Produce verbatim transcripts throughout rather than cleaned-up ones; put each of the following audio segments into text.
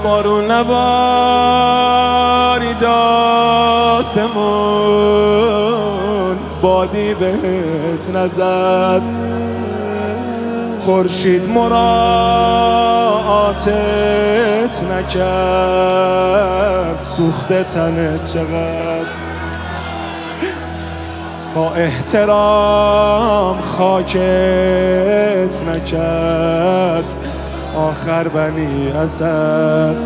بارون نبارید آسمون، بادی بهت نزد، خورشید مراعاتت نکرد، سوخته تنت چقدر. با احترام خاکت نکرد، آخر بنی اسد.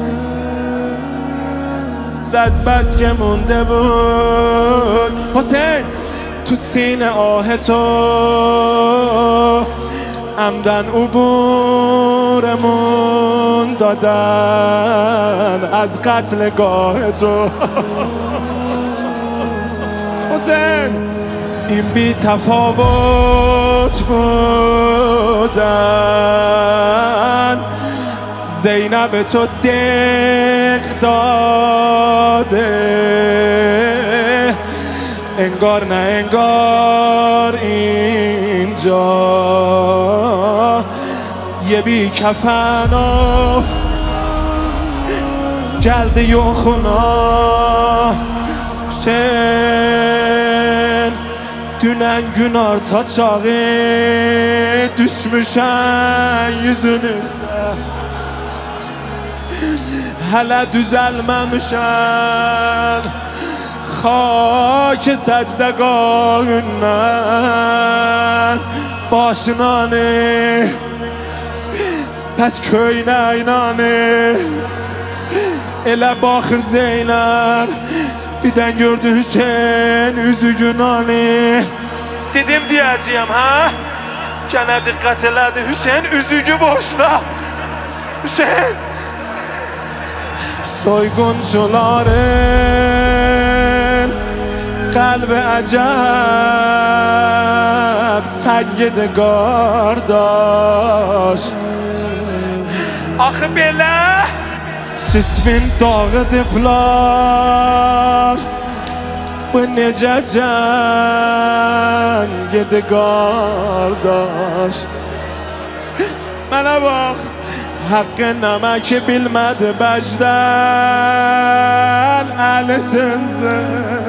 دست بس که مونده بود حسین تو سینه آه تو، عمدن عبورمون دادن از قتلگاه تو. حسین این بی تفاوت بودن، زینب تو دق داده، انگار نه انگار اینجا یه بی کفن اف جلده یو خونا. Sen dünen gün arta çağı düşmüşen yüzünüzde, hele düzelmemişen خاک secdegahından başına ne pes köyüne inanı. Elə baxır Zeynep birdən gördü Hüseyin üzügün anı. Dedim diyeceğim ha, gene dikkat elədi Hüseyin üzügü boşda. Hüseyin soyguncuların kalbi acayip sengidi kardeş. Axı belə cismin dağıdıblar, bu necə can yedi qardaş. Mənə bax, haqqı nəməki bilmədi bəcdən əlisinsin.